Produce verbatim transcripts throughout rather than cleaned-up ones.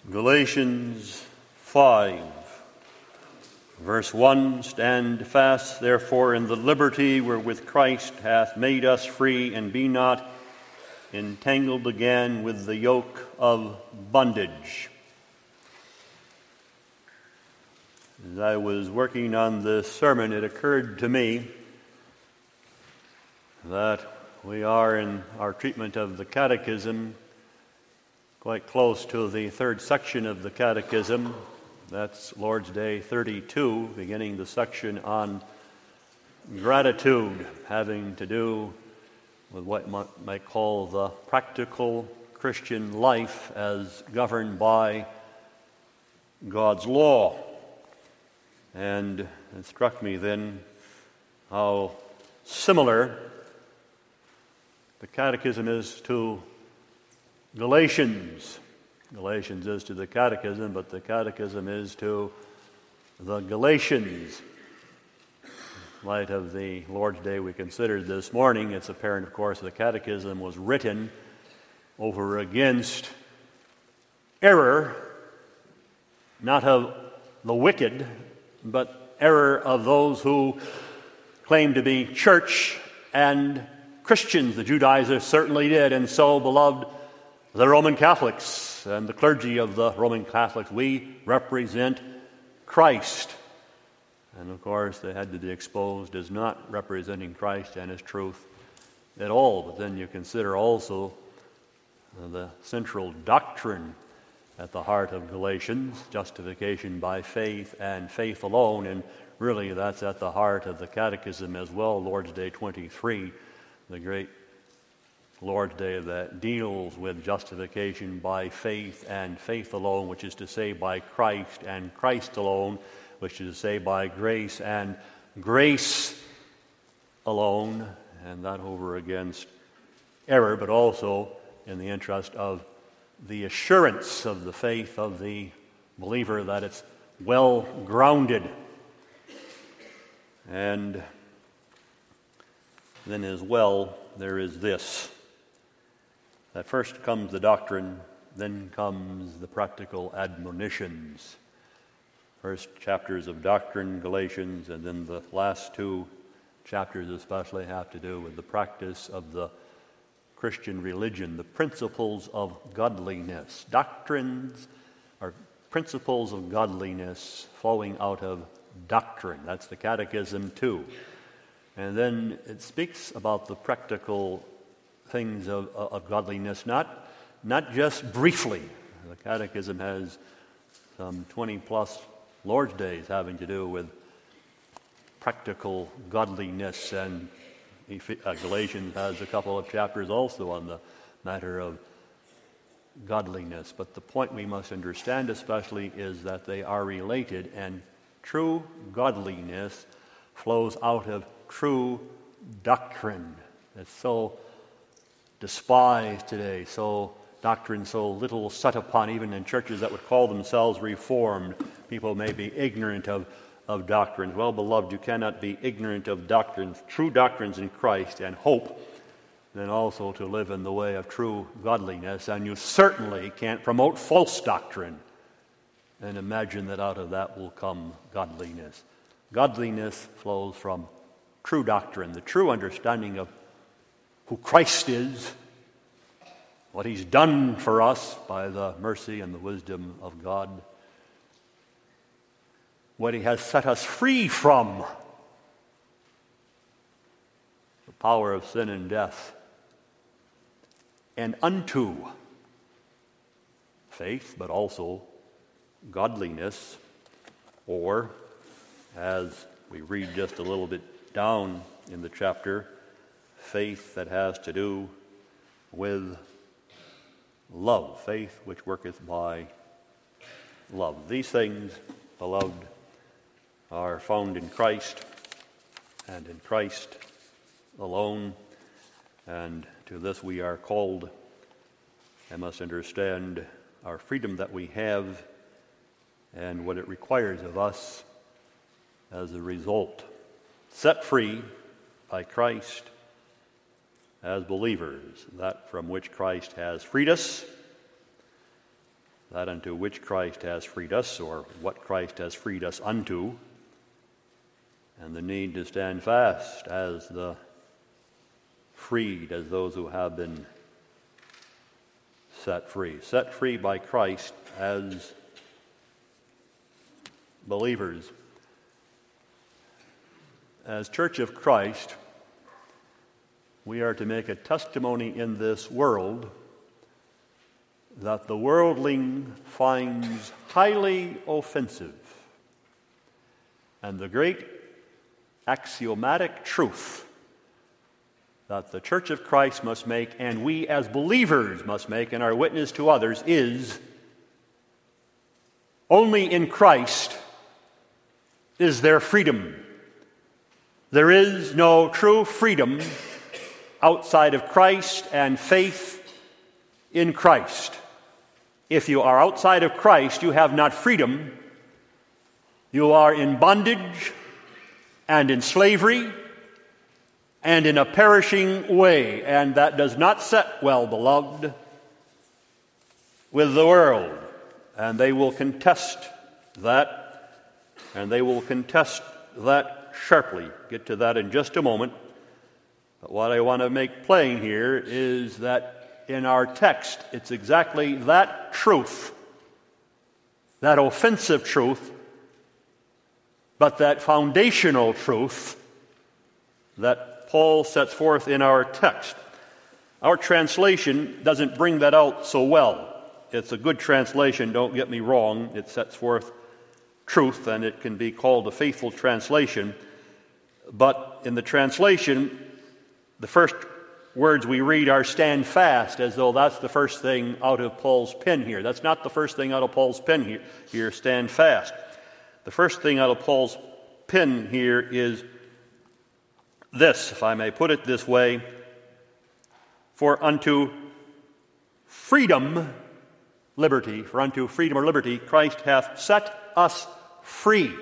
Galatians five, verse one, stand fast, therefore, in the liberty wherewith Christ hath made us free, and be not entangled again with the yoke of bondage. As I was working on this sermon, it occurred to me that we are in our treatment of the Catechism quite close to the third section of the Catechism. That's Lord's Day thirty-two, beginning the section on gratitude, having to do with what one might call the practical Christian life as governed by God's law. And it struck me then how similar the Catechism is to Galatians. Galatians is to the Catechism, but the Catechism is to the Galatians. In light of the Lord's Day we considered this morning, it's apparent, of course, the Catechism was written over against error, not of the wicked, but error of those who claim to be church and Christians. The Judaizers certainly did, and so, beloved, the Roman Catholics and the clergy of the Roman Catholics, we represent Christ. And of course, they had to be exposed as not representing Christ and His truth at all. But then you consider also the central doctrine at the heart of Galatians, justification by faith and faith alone. And really, that's at the heart of the Catechism as well, Lord's Day twenty-three, the great Lord's Day that deals with justification by faith and faith alone, which is to say by Christ and Christ alone, which is to say by grace and grace alone, and that over against error, but also in the interest of the assurance of the faith of the believer that it's well grounded. And then as well, there is this. That first comes the doctrine, then comes the practical admonitions. First chapters of doctrine, Galatians, and then the last two chapters especially have to do with the practice of the Christian religion, the principles of godliness. Doctrines are principles of godliness flowing out of doctrine. That's the Catechism too. And then it speaks about the practical things of, of godliness, not, not just briefly. The Catechism has some twenty plus Lord's Days having to do with practical godliness, and Galatians has a couple of chapters also on the matter of godliness. But the point we must understand especially is that they are related, and true godliness flows out of true doctrine. It's so despised today, so doctrine so little set upon, even in churches that would call themselves Reformed. People may be ignorant of, of doctrines. Well, beloved, you cannot be ignorant of doctrines, true doctrines in Christ, and hope, then also to live in the way of true godliness. And you certainly can't promote false doctrine and imagine that out of that will come godliness. Godliness flows from true doctrine, the true understanding of who Christ is, what He's done for us by the mercy and the wisdom of God, what He has set us free from, the power of sin and death, and unto faith, but also godliness, or, as we read just a little bit down in the chapter, faith that has to do with love, faith which worketh by love. These things, beloved, are found in Christ and in Christ alone, and to this we are called and must understand our freedom that we have and what it requires of us as a result. Set free by Christ as believers, that from which Christ has freed us, that unto which Christ has freed us, or what Christ has freed us unto, and the need to stand fast as the freed, as those who have been set free. Set free by Christ as believers. As Church of Christ, we are to make a testimony in this world that the worldling finds highly offensive. And the great axiomatic truth that the Church of Christ must make, and we as believers must make in our witness to others, is only in Christ is there freedom. There is no true freedom outside of Christ and faith in Christ. If you are outside of Christ, you have not freedom. You are in bondage and in slavery and in a perishing way, and that does not set well, beloved, with the world. And they will contest that, and they will contest that sharply. Get to that in just a moment. But what I want to make plain here is that in our text, it's exactly that truth, that offensive truth, but that foundational truth that Paul sets forth in our text. Our translation doesn't bring that out so well. It's a good translation, don't get me wrong. It sets forth truth, and it can be called a faithful translation. But in the translation, the first words we read are stand fast, as though that's the first thing out of Paul's pen here. That's not the first thing out of Paul's pen here, here stand fast. The first thing out of Paul's pen here is this, if I may put it this way: for unto freedom, liberty, for unto freedom or liberty, Christ hath set us free.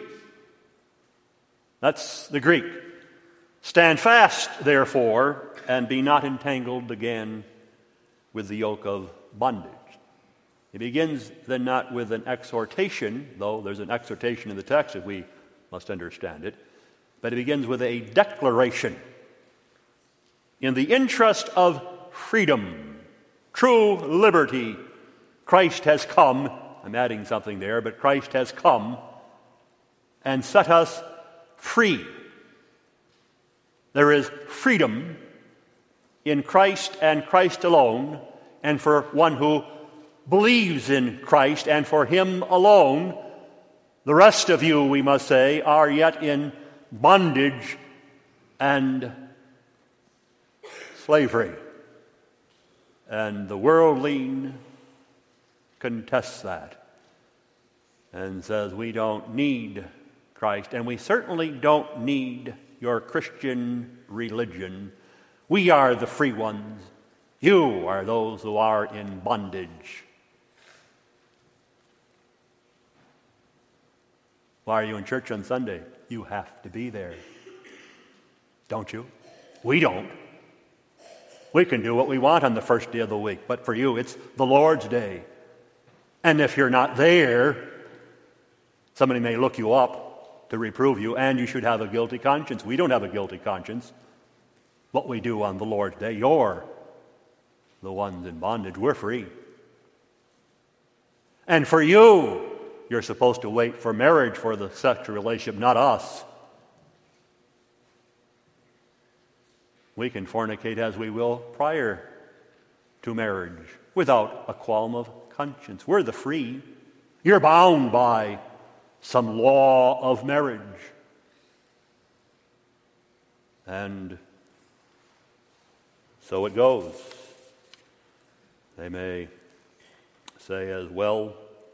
That's the Greek. Stand fast, therefore, and be not entangled again with the yoke of bondage. It begins then not with an exhortation, though there's an exhortation in the text if we must understand it, but it begins with a declaration. In the interest of freedom, true liberty, Christ has come. I'm adding something there, but Christ has come and set us free. There is freedom in Christ and Christ alone, and for one who believes in Christ and for him alone. The rest of you, we must say, are yet in bondage and slavery. And the worldling contests that and says we don't need Christ, and we certainly don't need your Christian religion. We are the free ones. You are those who are in bondage. Why are you in church on Sunday? You have to be there. Don't you? We don't. We can do what we want on the first day of the week, but for you, it's the Lord's day. And if you're not there, somebody may look you up to reprove you, and you should have a guilty conscience. We don't have a guilty conscience. What we do on the Lord's day, you're the ones in bondage. We're free. And for you, you're supposed to wait for marriage for the sexual relationship, not us. We can fornicate as we will prior to marriage without a qualm of conscience. We're the free. You're bound by some law of marriage. And so it goes. They may say as well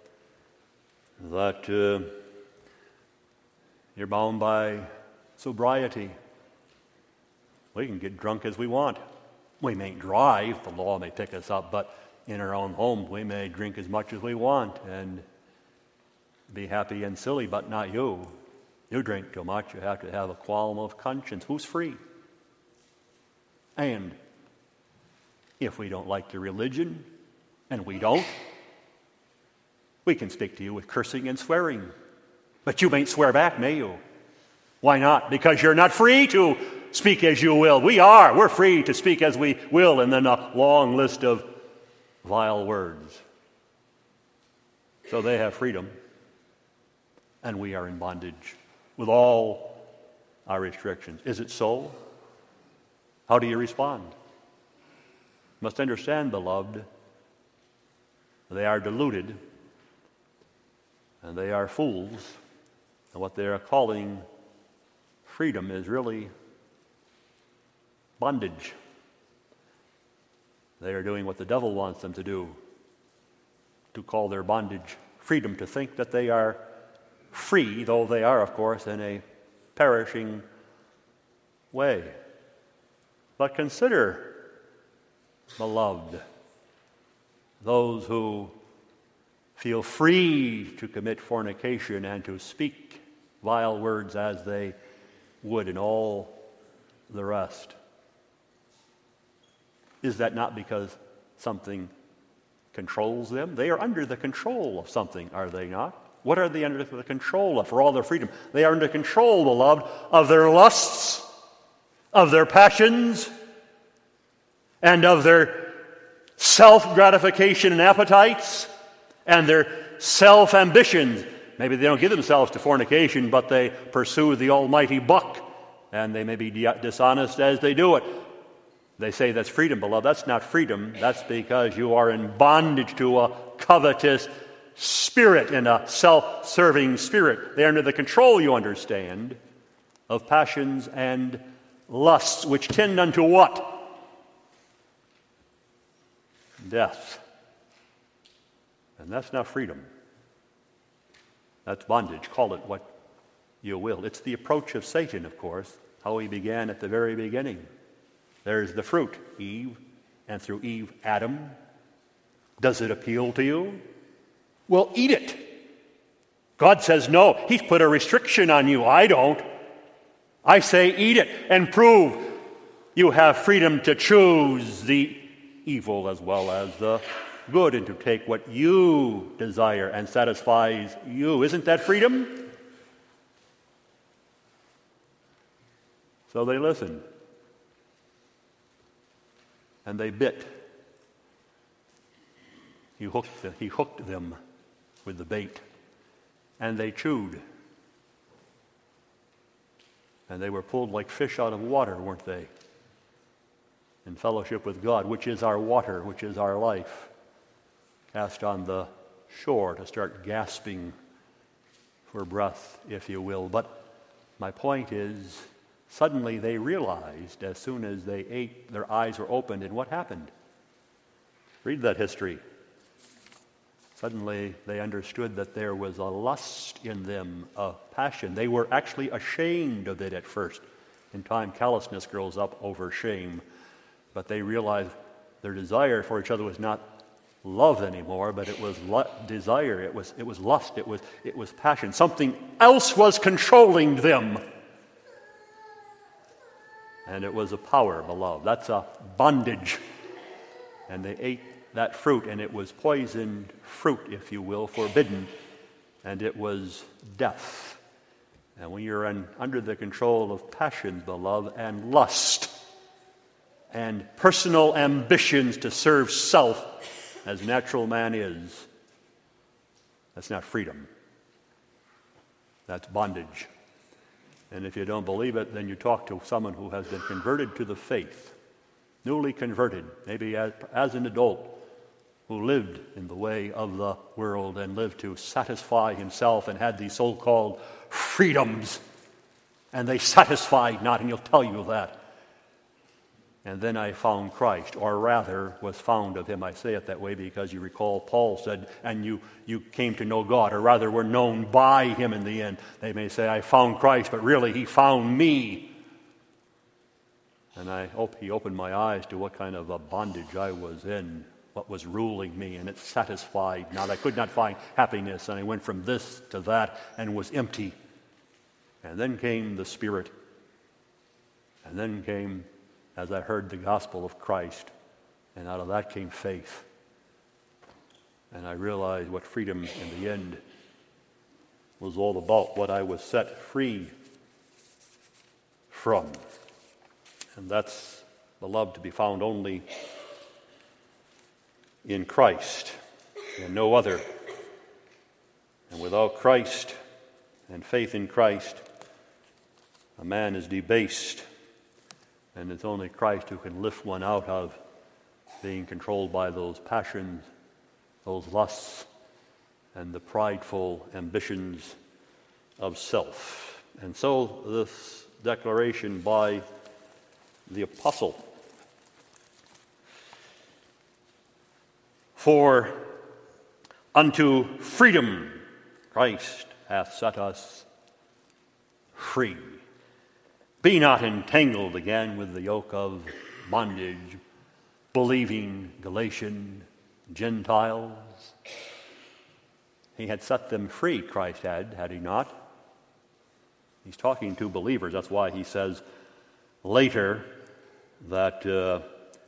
that uh, you're bound by sobriety. We can get drunk as we want. We may drive, the law may pick us up, but in our own home we may drink as much as we want and be happy and silly, but not you. You drink too much, you have to have a qualm of conscience. Who's free? And if we don't like the religion, and we don't, We can speak to you with cursing and swearing, but you mayn't swear back, may you? Why not? Because you're not free to speak as you will. We are. We're free to speak as we will, and then a long list of vile words. So they have freedom, and we are in bondage with all our restrictions. Is it so? How do you respond? You must understand, beloved, they are deluded, and they are fools, and what they are calling freedom is really bondage. They are doing what the devil wants them to do, to call their bondage freedom, to think that they are free, though they are, of course, in a perishing way. But consider, beloved, those who feel free to commit fornication and to speak vile words as they would in all the rest. Is that not because something controls them? They are under the control of something, are they not? What are they under the control of for all their freedom? They are under control, beloved, of their lusts, of their passions, and of their self-gratification and appetites, and their self-ambitions. Maybe they don't give themselves to fornication, but they pursue the almighty buck, and they may be dishonest as they do it. They say that's freedom, beloved. That's not freedom. That's because you are in bondage to a covetous spirit and a self-serving spirit. They are under the control, you understand, of passions and lusts, which tend unto what? Death. And that's not freedom. That's bondage. Call it what you will. It's the approach of Satan, of course, how he began at the very beginning. There's the fruit, Eve, and through Eve, Adam. Does it appeal to you? Well, eat it. God says no. He's put a restriction on you. I don't. I say eat it and prove you have freedom to choose the evil as well as the good, and to take what you desire and satisfies you. Isn't that freedom? So they listened. And they bit. He hooked, the, he hooked them with the bait. And they chewed. And they were pulled like fish out of water, weren't they? In fellowship with God, which is our water, which is our life. Cast on the shore to start gasping for breath, if you will. But my point is, suddenly they realized, as soon as they ate, their eyes were opened, and what happened? Read that history. Suddenly they understood that there was a lust in them, a passion. They were actually ashamed of it at first. In time, callousness grows up over shame. But they realized their desire for each other was not love anymore, but it was lu- desire. It was, it was lust. It was, it was passion. Something else was controlling them. And it was a power, beloved. That's a bondage. And they ate that fruit, and it was poisoned fruit, if you will, forbidden, and it was death. And when you're in, under the control of passion, beloved, and lust, and personal ambitions to serve self, as natural man is, that's not freedom. That's bondage. And if you don't believe it, then you talk to someone who has been converted to the faith, newly converted, maybe as, as an adult, who lived in the way of the world and lived to satisfy himself and had these so-called freedoms. And they satisfied not, and he'll tell you that. And then I found Christ, or rather was found of him. I say it that way because you recall Paul said, and you, you came to know God, or rather were known by him in the end. They may say, I found Christ, but really he found me. And I hope he opened my eyes to what kind of a bondage I was in, what was ruling me, and it satisfied not. I could not find happiness, and I went from this to that and was empty. And then came the Spirit, and then came, as I heard the gospel of Christ, and out of that came faith. And I realized what freedom in the end was all about, what I was set free from. And that's, beloved, to be found only in Christ and no other. And without Christ and faith in Christ, a man is debased. And it's only Christ who can lift one out of being controlled by those passions, those lusts, and the prideful ambitions of self. And so this declaration by the apostle, for unto freedom Christ hath set us free. Be not entangled again with the yoke of bondage, believing Galatian Gentiles. He had set them free, Christ had, had he not? He's talking to believers. That's why he says later that uh,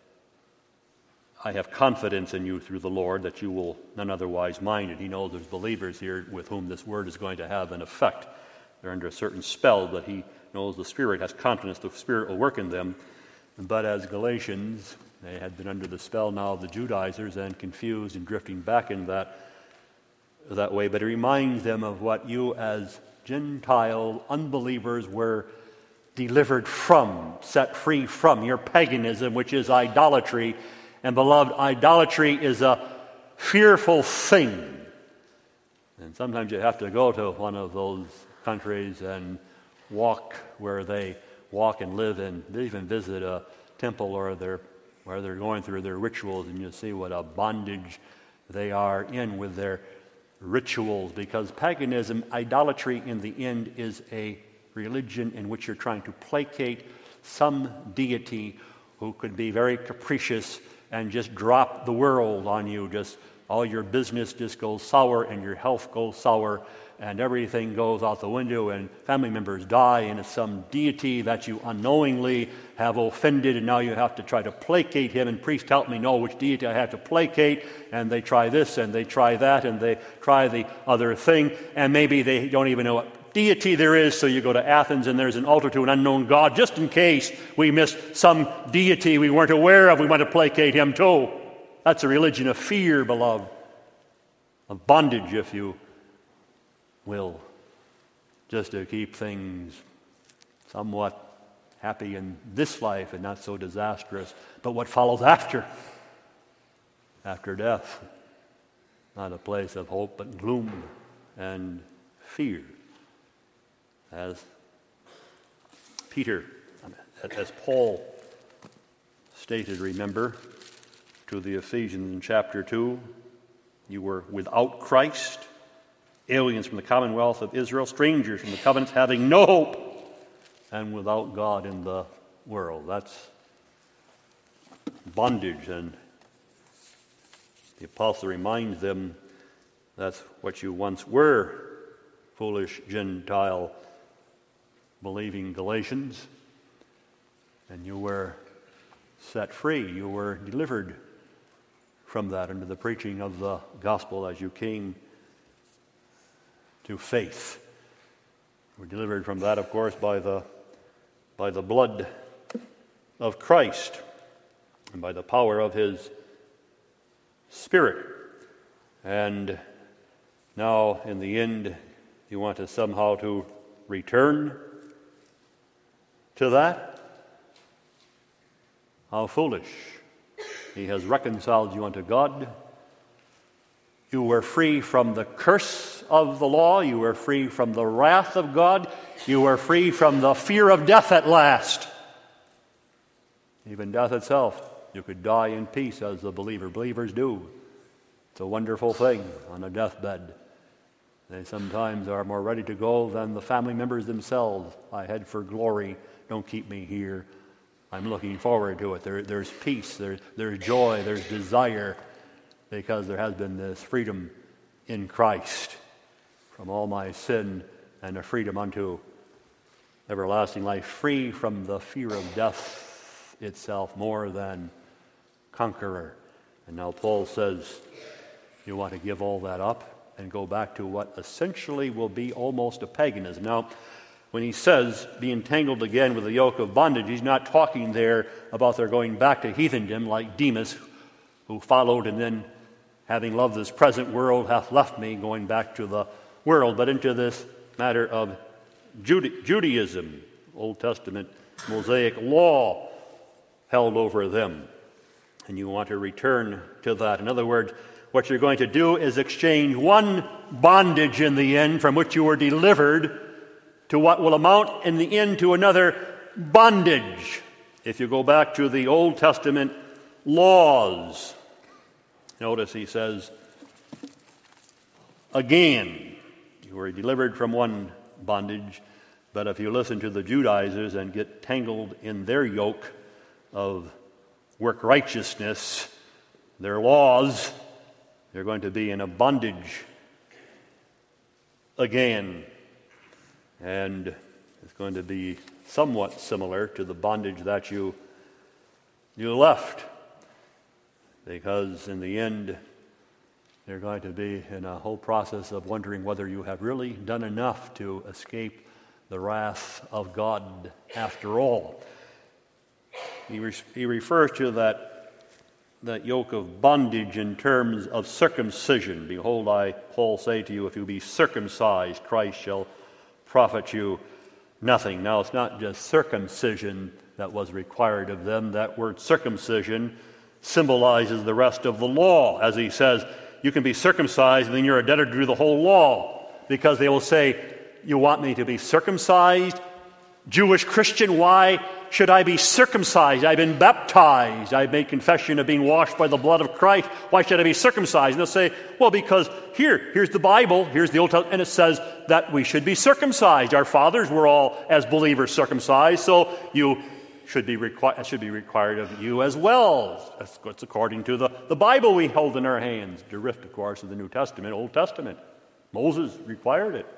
I have confidence in you through the Lord that you will none otherwise mind it. He knows there's believers here with whom this word is going to have an effect. They're under a certain spell, but he knows the Spirit, has confidence the Spirit will work in them. But as Galatians, they had been under the spell now of the Judaizers and confused and drifting back in that, that way. But it reminds them of what you as Gentile unbelievers were delivered from, set free from, your paganism, which is idolatry. And beloved, idolatry is a fearful thing. And sometimes you have to go to one of those countries and walk where they walk and live, and even visit a temple or their, where they're going through their rituals, and you see what a bondage they are in with their rituals. Because paganism, idolatry in the end, is a religion in which you're trying to placate some deity who could be very capricious and just drop the world on you. Just all your business just goes sour, and your health goes sour, and everything goes out the window, and family members die, and it's some deity that you unknowingly have offended, and now you have to try to placate him, and priest, help me know which deity I have to placate, and they try this, and they try that, and they try the other thing, and maybe they don't even know what deity there is, so you go to Athens, and there's an altar to an unknown god, just in case we missed some deity we weren't aware of, we want to placate him too. That's a religion of fear, beloved, of bondage, if you will, just to keep things somewhat happy in this life and not so disastrous. But what follows after, after death, not a place of hope, but gloom and fear. As Peter, as Paul stated, remember, to the Ephesians in chapter two, you were without Christ, aliens from the commonwealth of Israel, strangers from the covenants, having no hope, and without God in the world. That's bondage. And the apostle reminds them that's what you once were, foolish Gentile believing Galatians, and you were set free. You were delivered from that under the preaching of the gospel as you came to faith. We're delivered from that, of course, by the by the blood of Christ and by the power of his Spirit. And now, in the end, you want to somehow to return to that? How foolish. He has reconciled you unto God. You were free from the curse of the law. You were free from the wrath of God. You were free from the fear of death at last. Even death itself. You could die in peace as the believer. Believers do. It's a wonderful thing on a deathbed. They sometimes are more ready to go than the family members themselves. I head for glory. Don't keep me here. I'm looking forward to it. There, there's peace. There, there's joy. There's desire. Because there has been this freedom in Christ from all my sin and a freedom unto everlasting life, free from the fear of death itself, more than conqueror. And now Paul says, You want to give all that up and go back to what essentially will be almost a paganism. Now, when he says be entangled again with the yoke of bondage, he's not talking there about their going back to heathendom like Demas, who followed and then, having loved this present world, hath left me, going back to the world, but into this matter of Jude- Judaism, Old Testament Mosaic law held over them. And you want to return to that. In other words, what you're going to do is exchange one bondage in the end from which you were delivered to what will amount in the end to another bondage. If you go back to the Old Testament laws, notice he says, again, you were delivered from one bondage, but if you listen to the Judaizers and get tangled in their yoke of work righteousness, their laws, you're going to be in a bondage again. And it's going to be somewhat similar to the bondage that you you left. Because in the end, you're going to be in a whole process of wondering whether you have really done enough to escape the wrath of God after all. He, re- he refers to that, that yoke of bondage in terms of circumcision. Behold, I, Paul, say to you, if you be circumcised, Christ shall profit you nothing. Now, it's not just circumcision that was required of them. That word circumcision symbolizes the rest of the law. As he says, you can be circumcised and then you're a debtor to do the whole law, because they will say, you want me to be circumcised? Jewish Christian, why should I be circumcised? I've been baptized. I've made confession of being washed by the blood of Christ. Why should I be circumcised? And they'll say, well, because here, here's the Bible, here's the Old Testament, and it says that we should be circumcised. Our fathers were all, as believers, circumcised, so you should be required, should be required of you as well. That's what's according to the, the Bible we hold in our hands, derived, of course, of the New Testament, Old Testament. Moses required it.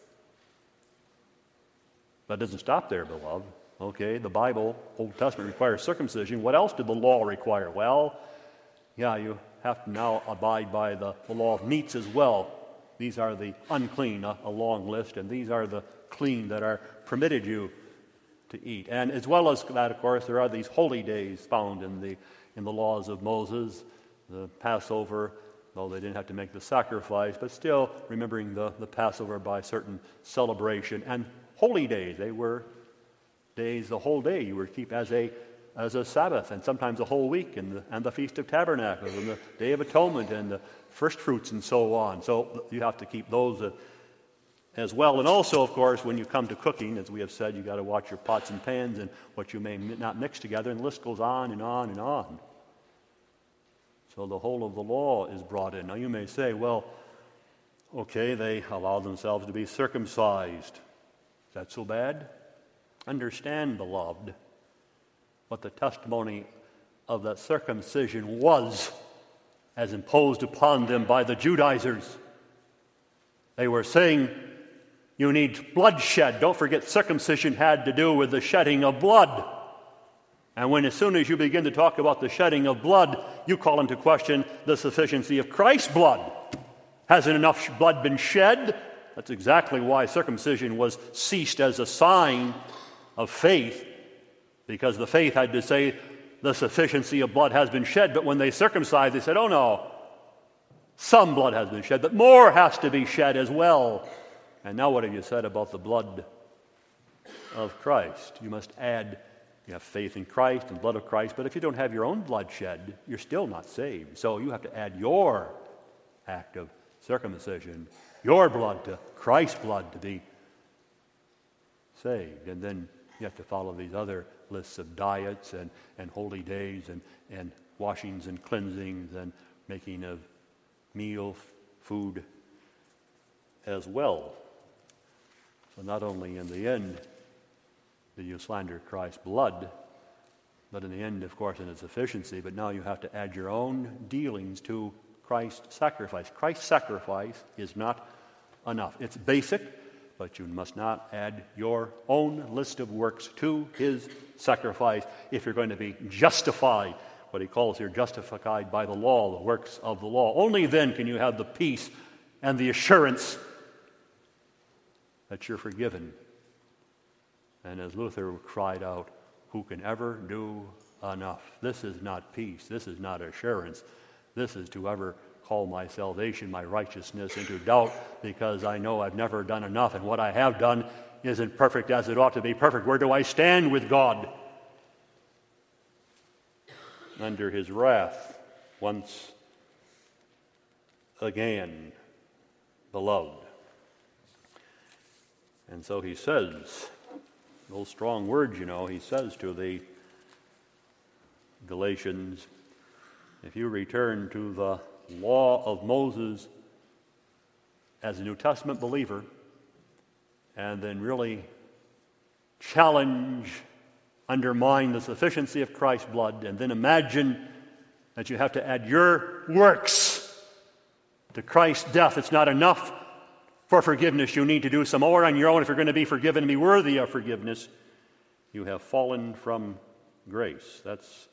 But it doesn't stop there, beloved. Okay, the Bible, Old Testament, requires circumcision. What else did the law require? Well, yeah, you have to now abide by the, the law of meats as well. These are the unclean, a, a long list, and these are the clean that are permitted you to eat. And as well as that, of course, there are these holy days found in the in the laws of Moses, the Passover, though they didn't have to make the sacrifice, but still remembering the, the Passover by certain celebration. And holy days, they were days, the whole day you were to keep as a as a Sabbath, and sometimes a whole week, and the, and the Feast of Tabernacles, and the Day of Atonement, and the first fruits, and so on. So you have to keep those uh, as well. And also, of course, when you come to cooking, as we have said, you got to watch your pots and pans and what you may not mix together, and the list goes on and on and on. So the whole of the law is brought in. Now you may say, well, okay, they allow themselves to be circumcised. Is that so bad? Understand, beloved, what the testimony of that circumcision was as imposed upon them by the Judaizers. They were saying, you need bloodshed. Don't forget, circumcision had to do with the shedding of blood. And when as soon as you begin to talk about the shedding of blood, you call into question the sufficiency of Christ's blood. Hasn't enough blood been shed? That's exactly why circumcision was ceased as a sign of faith, because the faith had to say the sufficiency of blood has been shed. But when they circumcised, they said, oh no, some blood has been shed, but more has to be shed as well. And now what have you said about the blood of Christ? You must add, you have faith in Christ and blood of Christ, but if you don't have your own blood shed, you're still not saved. So you have to add your act of circumcision, your blood to Christ's blood to be saved. And then you have to follow these other lists of diets and, and holy days and, and washings and cleansings and making of meal, food as well. So not only in the end do you slander Christ's blood, but in the end, of course, in its efficiency, but now you have to add your own dealings to Christ's sacrifice. Christ's sacrifice is not enough. It's basic, but you must not add your own list of works to his sacrifice if you're going to be justified what he calls here justified by the law, the works of the law. Only then can you have the peace and the assurance that you're forgiven. And as Luther cried out, who can ever do enough? This is not peace. This is not assurance. This is to ever call my salvation, my righteousness into doubt, because I know I've never done enough, and what I have done isn't perfect as it ought to be perfect. Where do I stand with God? Under his wrath, once again, beloved. And so he says, those strong words, you know, he says to the Galatians, if you return to the law of Moses as a New Testament believer, and then really challenge, undermine the sufficiency of Christ's blood, and then imagine that you have to add your works to Christ's death. It's not enough for forgiveness. You need to do some more on your own if you're going to be forgiven and be worthy of forgiveness. You have fallen from grace. That's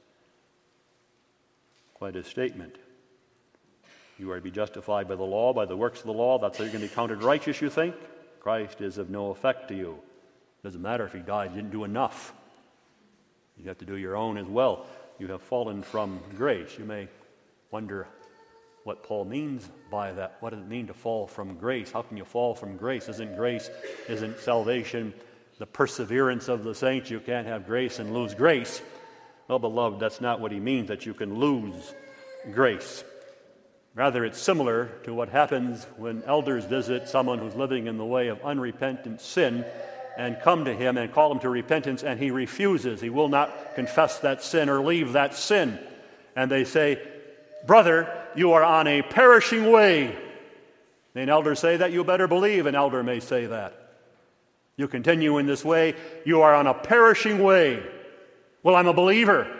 quite a statement. You are to be justified by the law, by the works of the law. That's how you're going to be counted righteous, you think? Christ is of no effect to you. It doesn't matter if he died, he didn't do enough. You have to do your own as well. You have fallen from grace. You may wonder what Paul means by that. What does it mean to fall from grace? How can you fall from grace? Isn't grace, isn't salvation the perseverance of the saints? You can't have grace and lose grace. Well, beloved, that's not what he means, that you can lose grace. Rather, it's similar to what happens when elders visit someone who's living in the way of unrepentant sin and come to him and call him to repentance, and he refuses. He will not confess that sin or leave that sin. And they say, brother, you are on a perishing way. May an elder say that? You better believe an elder may say that. You continue in this way, you are on a perishing way. Well, I'm a believer.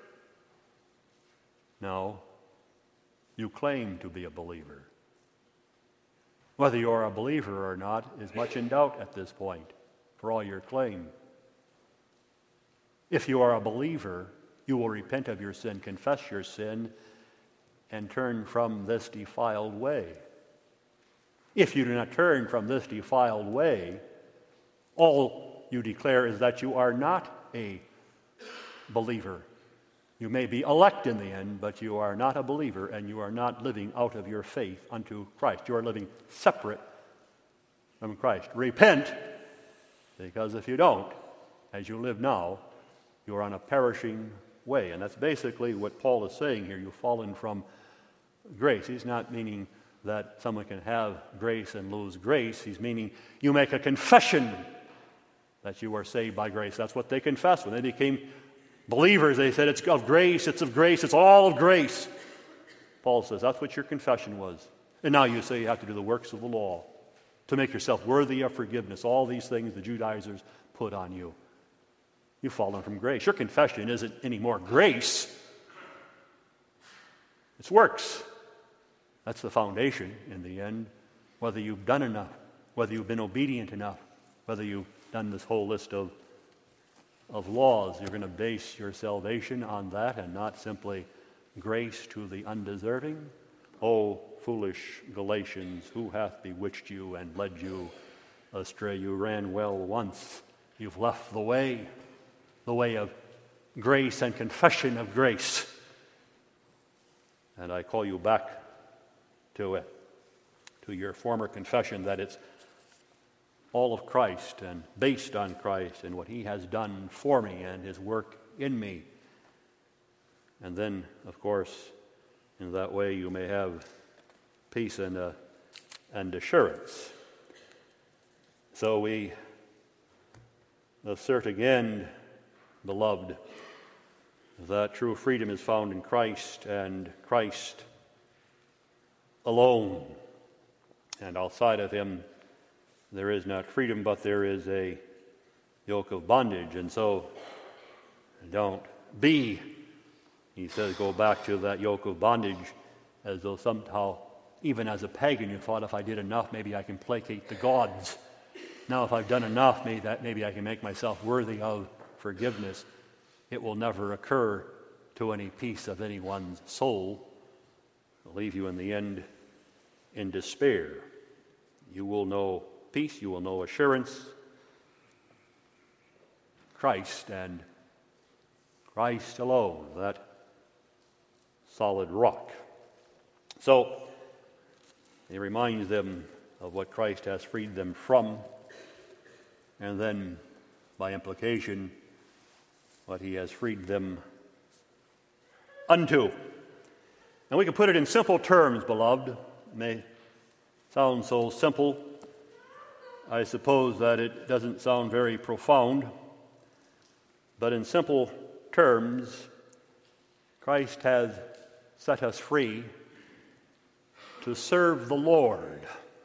No. You claim to be a believer. Whether you are a believer or not is much in doubt at this point, for all your claim. If you are a believer, you will repent of your sin, confess your sin, and turn from this defiled way. If you do not turn from this defiled way, all you declare is that you are not a believer. You may be elect in the end, but you are not a believer, and you are not living out of your faith unto Christ. You are living separate from Christ. Repent, because if you don't, as you live now, you are on a perishing way. And that's basically what Paul is saying here. You've fallen from grace. He's not meaning that someone can have grace and lose grace. He's meaning you make a confession that you are saved by grace. That's what they confessed. When they became believers, they said, it's of grace, it's of grace, it's all of grace. Paul says, that's what your confession was. And now you say you have to do the works of the law to make yourself worthy of forgiveness. All these things the Judaizers put on you. You've fallen from grace. Your confession isn't any more grace. It's works. That's the foundation in the end. Whether you've done enough, whether you've been obedient enough, whether you've done this whole list of of laws, you're going to base your salvation on that and not simply grace to the undeserving. O foolish Galatians, who hath bewitched you and led you astray? You ran well once. You've left the way, the way of grace and confession of grace. And I call you back to it, to your former confession that it's all of Christ and based on Christ and what he has done for me and his work in me. And then, of course, in that way you may have peace and, uh, and assurance. So we assert again, beloved, that true freedom is found in Christ and Christ alone. And outside of him, there is not freedom, but there is a yoke of bondage. And so, don't be, he says, go back to that yoke of bondage as though somehow, even as a pagan, you thought, if I did enough, maybe I can placate the gods. Now, if I've done enough, maybe, that, maybe I can make myself worthy of forgiveness. It will never occur to any peace of anyone's soul. It'll leave you in the end in despair. You will know peace, you will know assurance. Christ and Christ alone, that solid rock. So, he reminds them of what Christ has freed them from, and then, by implication, what he has freed them unto. And we can put it in simple terms, beloved. It may sound so simple. I suppose that it doesn't sound very profound. But in simple terms, Christ has set us free to serve the Lord.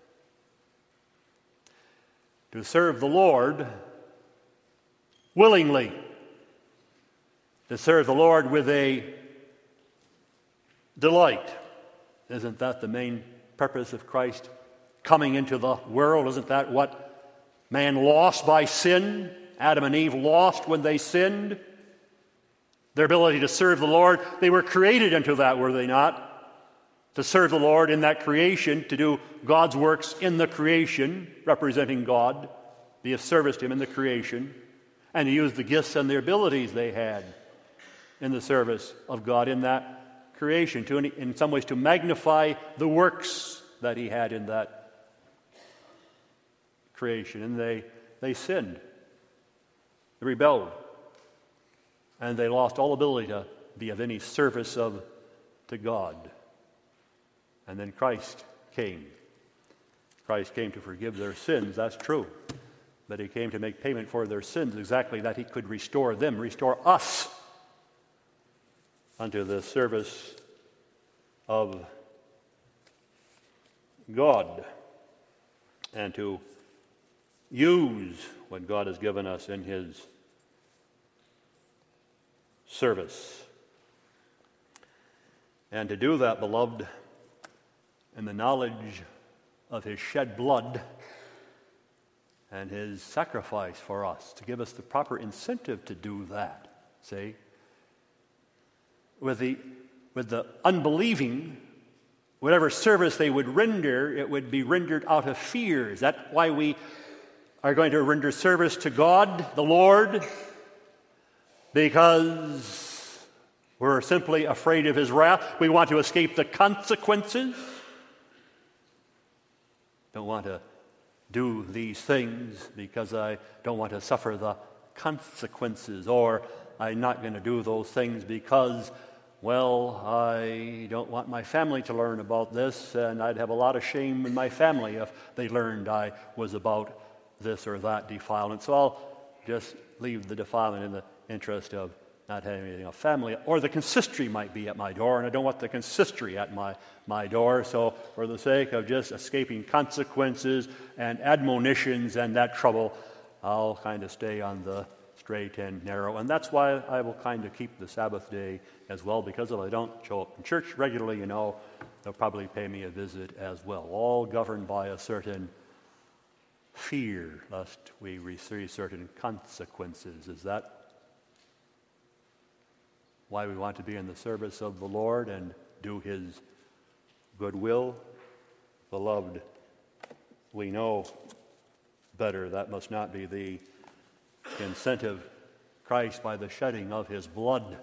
To serve the Lord willingly. To serve the Lord with a delight. Isn't that the main purpose of Christ coming into the world? Isn't that what man lost by sin? Adam and Eve lost when they sinned. Their ability to serve the Lord. They were created into that, were they not? To serve the Lord in that creation, to do God's works in the creation, representing God, be of service to Him in the creation, and to use the gifts and the abilities they had in the service of God in that creation, to in some ways to magnify the works that He had in that creation. And they, they sinned. They rebelled. And they lost all ability to be of any service of to God. And then Christ came. Christ came to forgive their sins, that's true. But He came to make payment for their sins, exactly that He could restore them, restore us unto the service of God, and to use what God has given us in His service. And to do that, beloved, in the knowledge of His shed blood and His sacrifice for us, to give us the proper incentive to do that. See? With the, with the unbelieving, whatever service they would render, it would be rendered out of fear. Is that why we are going to render service to God, the Lord? Because we're simply afraid of His wrath. We want to escape the consequences. Don't want to do these things because I don't want to suffer the consequences, or I'm not going to do those things because, well, I don't want my family to learn about this, and I'd have a lot of shame in my family if they learned I was about this or that defilement. So I'll just leave the defilement in the interest of not having a family. Or the consistory might be at my door, and I don't want the consistory at my, my door. So for the sake of just escaping consequences and admonitions and that trouble, I'll kind of stay on the straight and narrow. And that's why I will kind of keep the Sabbath day as well, because if I don't show up in church regularly, you know, they'll probably pay me a visit as well. All governed by a certain fear, lest we receive certain consequences. Is that why we want to be in the service of the Lord and do His good will? Beloved, we know better. That must not be the incentive. Christ, by the shedding of His blood,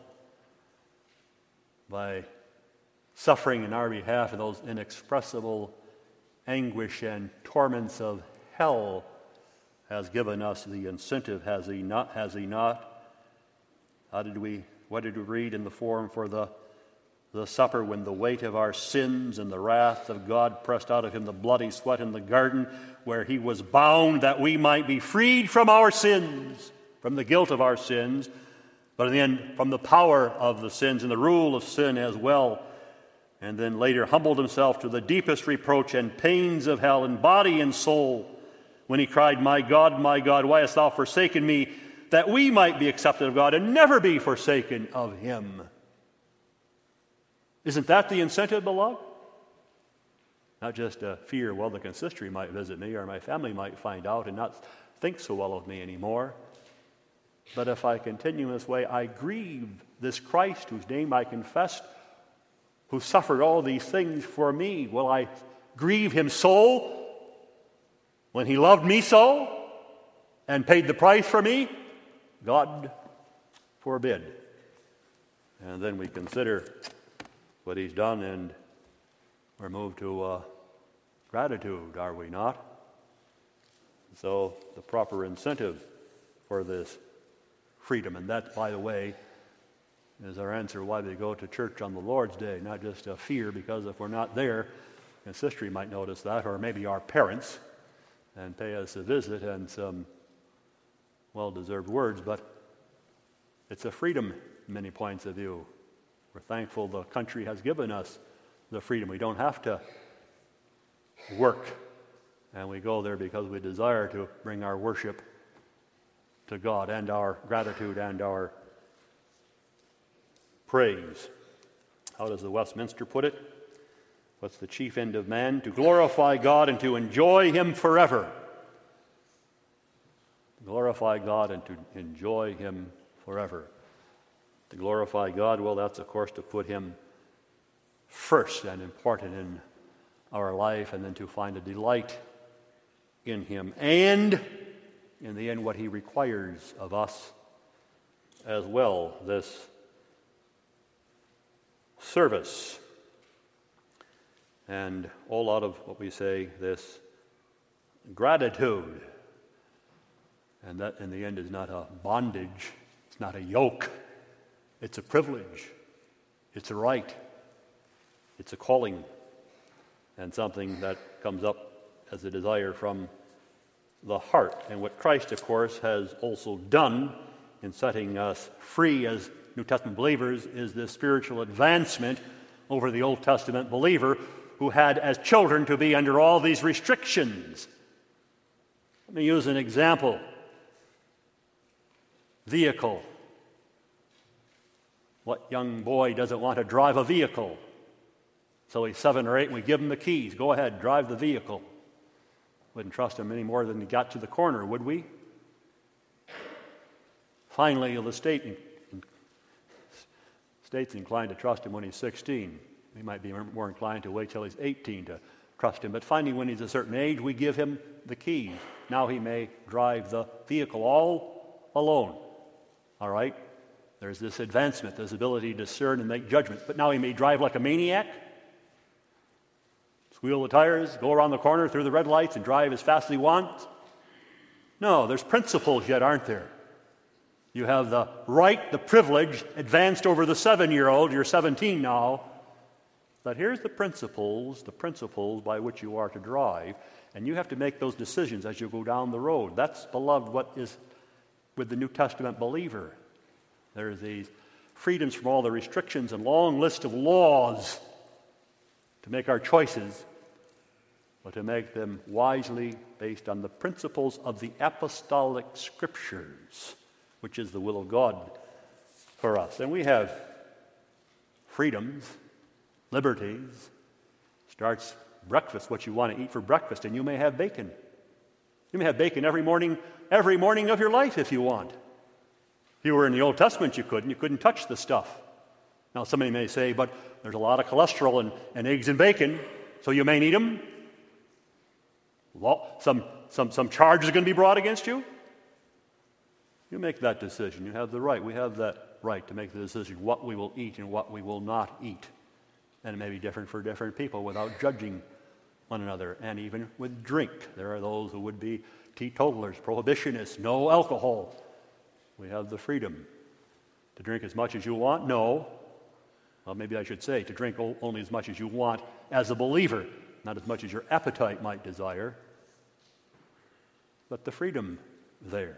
by suffering in our behalf in those inexpressible anguish and torments of hell, has given us the incentive, has He not? Has He not? How did we? What did we read in the form for the the supper? When the weight of our sins and the wrath of God pressed out of Him the bloody sweat in the garden, where He was bound that we might be freed from our sins, from the guilt of our sins, but in the end from the power of the sins and the rule of sin as well. And then later humbled Himself to the deepest reproach and pains of hell in body and soul, when He cried, "My God, my God, why hast Thou forsaken me?" that we might be accepted of God and never be forsaken of Him. Isn't that the incentive, beloved? Not just a fear, well, the consistory might visit me or my family might find out and not think so well of me anymore. But if I continue in this way, I grieve this Christ, whose name I confessed, who suffered all these things for me, will I grieve him so when he loved me so and paid the price for me? God forbid. And then we consider what he's done, and we're moved to uh, gratitude, are we not? So the proper incentive for this freedom, and that, by the way, is our answer why we go to church on the Lord's Day, not just a fear, because if we're not there, and history might notice that, or maybe our parents, and pay us a visit and some well-deserved words, but it's a freedom in many points of view. We're thankful the country has given us the freedom. We don't have to work, and we go there because we desire to bring our worship to God and our gratitude and our praise. How does the Westminster put it? What's the chief end of man? To glorify God and to enjoy him forever. To glorify God and to enjoy him forever. To glorify God, well, that's, of course, to put him first and important in our life, and then to find a delight in him, and in the end what he requires of us as well, this service. And all out of what we say, this gratitude. And that in the end is not a bondage, it's not a yoke, it's a privilege, it's a right, it's a calling, and something that comes up as a desire from the heart. And what Christ, of course, has also done in setting us free as New Testament believers is this spiritual advancement over the Old Testament believer who had as children to be under all these restrictions. Let me use an example. Vehicle. What young boy doesn't want to drive a vehicle? So he's seven or eight and we give him the keys. Go ahead, drive the vehicle. Wouldn't trust him any more than he got to the corner, would we? Finally, the state, state's inclined to trust him when he's sixteen. We might be more inclined to wait till he's eighteen to trust him. But finally, when he's a certain age, we give him the keys. Now he may drive the vehicle all alone. All right? There's this advancement, this ability to discern and make judgments. But now he may drive like a maniac, squeal the tires, go around the corner through the red lights and drive as fast as he wants. No, there's principles yet, aren't there? You have the right, the privilege, advanced over the seven-year-old. You're seventeen now. But here's the principles, the principles by which you are to drive. And you have to make those decisions as you go down the road. That's, beloved, what is with the New Testament believer. There's these freedoms from all the restrictions and long list of laws to make our choices, but to make them wisely based on the principles of the apostolic scriptures, which is the will of God for us. And we have freedoms, liberties. Starts breakfast, what you want to eat for breakfast, and you may have bacon. You may have bacon every morning, every morning of your life if you want. If you were in the Old Testament, you couldn't. You couldn't touch the stuff. Now, somebody may say, but there's a lot of cholesterol in, in eggs and bacon, so you may need them. Well, some, some, some charge is going to be brought against you. You make that decision. You have the right. We have that right to make the decision what we will eat and what we will not eat. And it may be different for different people without judging one another. And even with drink, there are those who would be teetotalers, prohibitionists, no alcohol. We have the freedom to drink as much as you want. No. Well, maybe I should say to drink only as much as you want as a believer, not as much as your appetite might desire. But the freedom there.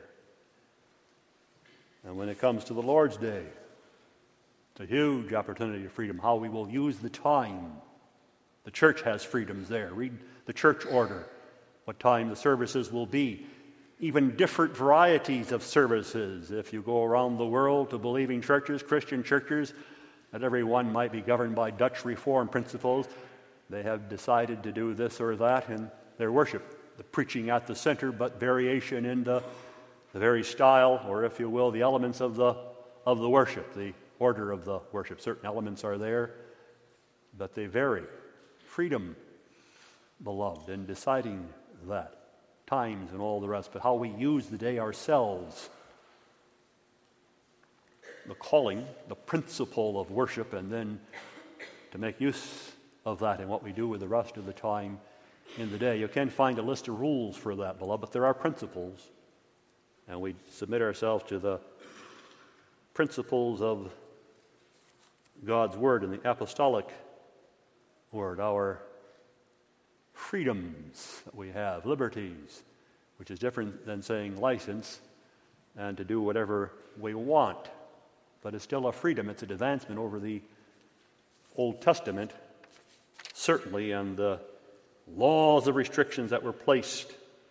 And when it comes to the Lord's Day, it's a huge opportunity of freedom, how we will use the time. The church has freedoms there. Read the church order, what time the services will be. Even different varieties of services. If you go around the world to believing churches, Christian churches, not every one might be governed by Dutch Reform principles. They have decided to do this or that in their worship. The preaching at the center, but variation in the, the very style, or if you will, the elements of the, of the worship. The order of the worship. Certain elements are there, but they vary. Freedom, beloved, in deciding that. Times and all the rest, but how we use the day ourselves. The calling, the principle of worship, and then to make use of that in what we do with the rest of the time in the day. You can't find a list of rules for that, beloved, but there are principles. And we submit ourselves to the principles of God's Word and the apostolic Word, our freedoms that we have, liberties, which is different than saying license and to do whatever we want. But it's still a freedom. It's an advancement over the Old Testament, certainly, and the laws of restrictions that were placed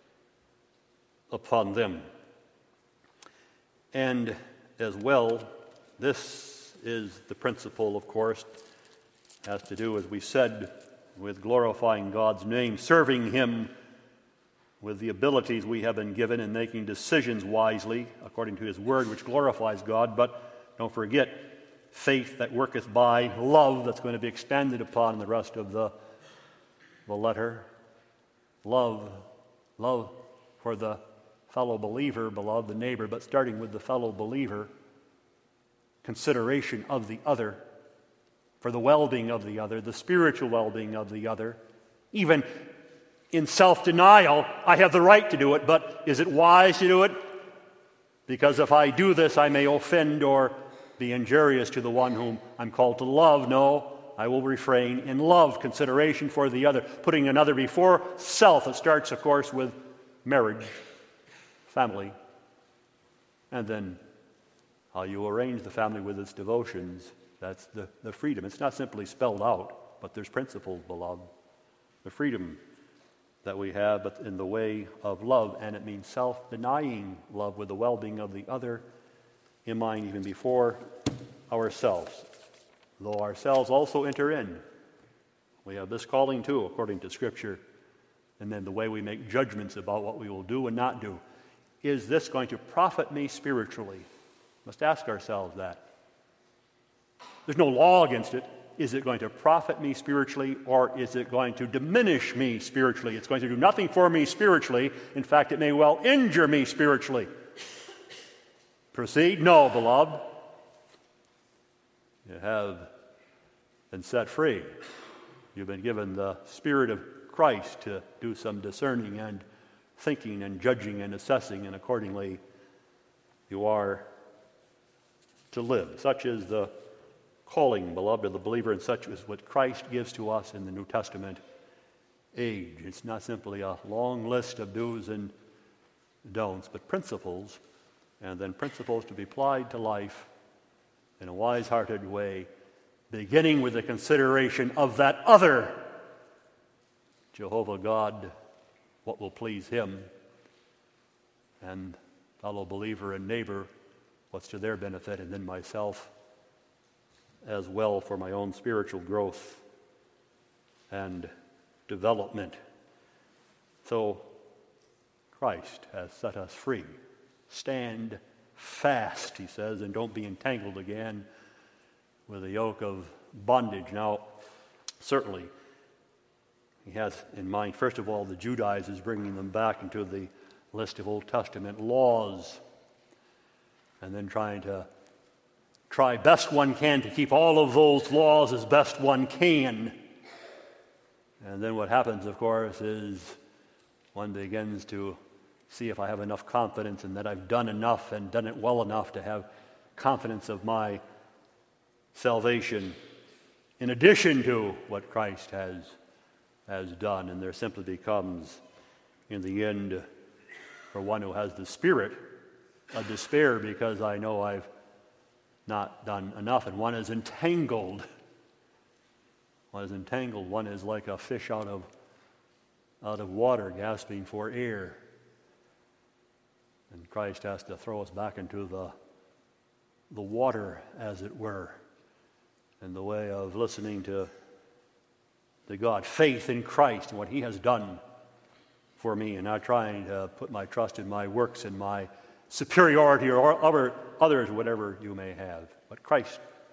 upon them. And as well, this is the principle, of course, has to do, as we said, with glorifying God's name, serving Him with the abilities we have been given and making decisions wisely according to His Word, which glorifies God. But don't forget, faith that worketh by love, that's going to be expanded upon in the rest of the, the letter. Love, love for the fellow believer, beloved, the neighbor, but starting with the fellow believer, consideration of the other, for the well-being of the other, the spiritual well-being of the other. Even in self-denial, I have the right to do it, but is it wise to do it? Because if I do this, I may offend or be injurious to the one whom I'm called to love. No, I will refrain in love, consideration for the other, putting another before self. It starts, of course, with marriage, family, and then how you arrange the family with its devotions. That's the, the freedom. It's not simply spelled out, but there's principles, beloved. The freedom that we have, but in the way of love, and it means self-denying love with the well-being of the other in mind, even before ourselves. Though ourselves also enter in. We have this calling too, according to Scripture, and then the way we make judgments about what we will do and not do. Is this going to profit me spiritually? We must ask ourselves that. There's no law against it. Is it going to profit me spiritually, or is it going to diminish me spiritually? It's going to do nothing for me spiritually. In fact, it may well injure me spiritually. Proceed? No, beloved. You have been set free. You've been given the Spirit of Christ to do some discerning and thinking and judging and assessing, and accordingly you are to live. Such is the calling, beloved, of the believer, and such is what Christ gives to us in the New Testament age. It's not simply a long list of do's and don'ts, but principles, and then principles to be applied to life in a wise-hearted way, beginning with the consideration of that other, Jehovah God, what will please Him, and fellow believer and neighbor, what's to their benefit, and then myself as well for my own spiritual growth and development. So Christ has set us free. Stand fast, he says, and don't be entangled again with a yoke of bondage. Now, certainly, he has in mind, first of all, the Judaizers, bringing them back into the list of Old Testament laws, and then trying to try best one can to keep all of those laws as best one can. And then what happens, of course, is one begins to see if I have enough confidence and that I've done enough and done it well enough to have confidence of my salvation in addition to what Christ has, has done. And there simply becomes, in the end, for one who has the Spirit, a despair because I know I've not done enough, and one is entangled. One is entangled. One is like a fish out of out of water, gasping for air. And Christ has to throw us back into the the water, as it were, in the way of listening to to God, faith in Christ and what He has done for me, and not trying to put my trust in my works and my superiority or other, others, whatever you may have. What Christ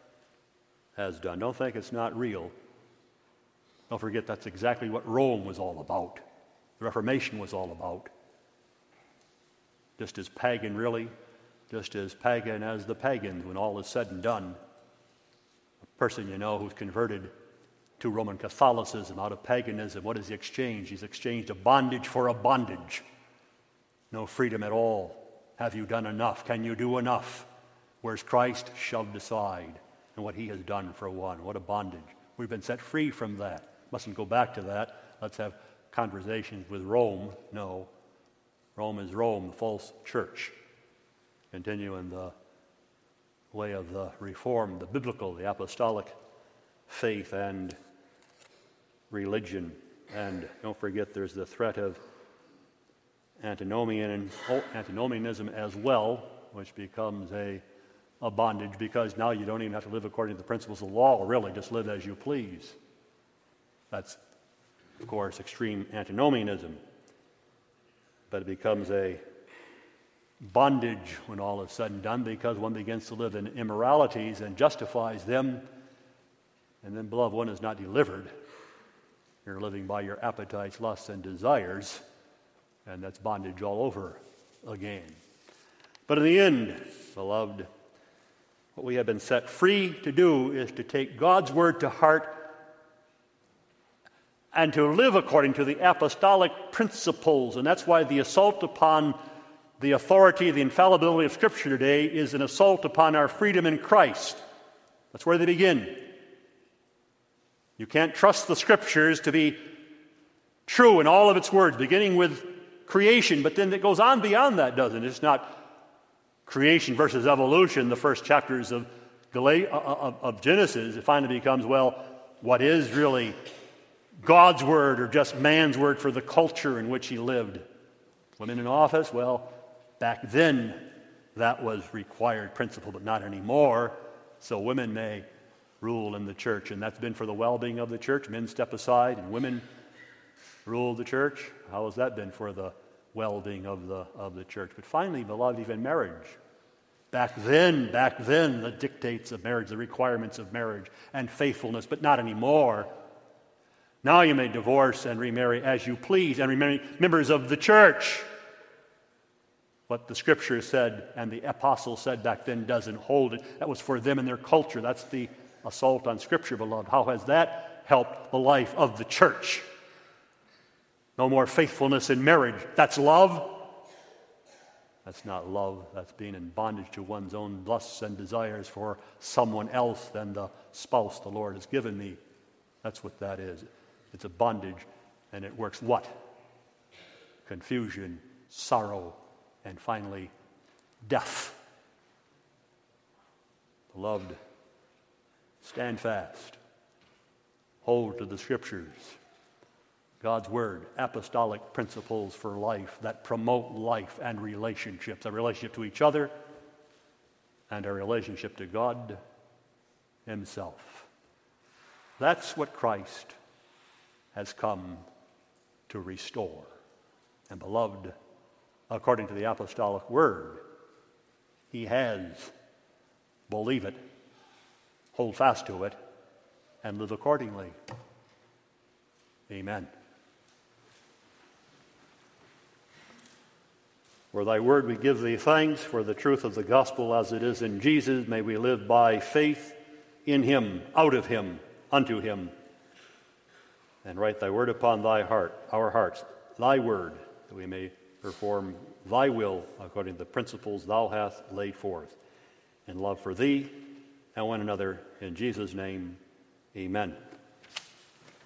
has done. Don't think it's not real. Don't forget that's exactly what Rome was all about. The Reformation was all about. Just as pagan, really, just as pagan as the pagans, when all is said and done. A person you know who's converted to Roman Catholicism out of paganism, what has he exchanged? He's exchanged a bondage for a bondage. No freedom at all. Have you done enough? Can you do enough? Whereas Christ shall decide, and what he has done for one. What a bondage. We've been set free from that. Mustn't go back to that. Let's have conversations with Rome. No. Rome is Rome, the false church. Continue in the way of the Reformed, the biblical, the apostolic faith and religion. And don't forget there's the threat of antinomian, antinomianism as well, which becomes a, a bondage, because now you don't even have to live according to the principles of law, really, just live as you please. That's, of course, extreme antinomianism. But it becomes a bondage when all is said and done, because one begins to live in immoralities and justifies them, and then, beloved, one is not delivered. You're living by your appetites, lusts, and desires, and that's bondage all over again. But in the end, beloved, what we have been set free to do is to take God's word to heart and to live according to the apostolic principles. And that's why the assault upon the authority, the infallibility of Scripture today is an assault upon our freedom in Christ. That's where they begin. You can't trust the Scriptures to be true in all of its words, beginning with creation, but then it goes on beyond that, doesn't it? It's not creation versus evolution, the first chapters of, of Genesis. It finally becomes, well, what is really God's word or just man's word for the culture in which he lived? Women in office, well, back then that was required principle, but not anymore. So women may rule in the church, and that's been for the well-being of the church. Men step aside and women rule the church. How has that been for the well-being of the of the church? But finally, beloved, even marriage. Back then, back then, the dictates of marriage, the requirements of marriage and faithfulness, but not anymore. Now you may divorce and remarry as you please and remarry members of the church. What the Scripture said and the apostles said back then doesn't hold it. That was for them and their culture. That's the assault on Scripture, beloved. How has that helped the life of the church? No more faithfulness in marriage. That's love? That's not love. That's being in bondage to one's own lusts and desires for someone else than the spouse the Lord has given me. That's what that is. It's a bondage, and it works what? Confusion, sorrow, and finally, death. Beloved, stand fast. Hold to the Scriptures. God's Word, apostolic principles for life that promote life and relationships, a relationship to each other and a relationship to God Himself. That's what Christ has come to restore. And beloved, according to the apostolic word, He has. Believe it, hold fast to it, and live accordingly. Amen. For thy word we give thee thanks, for the truth of the gospel as it is in Jesus. May we live by faith in Him, out of Him, unto Him. And write thy word upon thy heart, our hearts, thy word, that we may perform thy will according to the principles thou hast laid forth. In love for thee and one another, in Jesus' name, amen.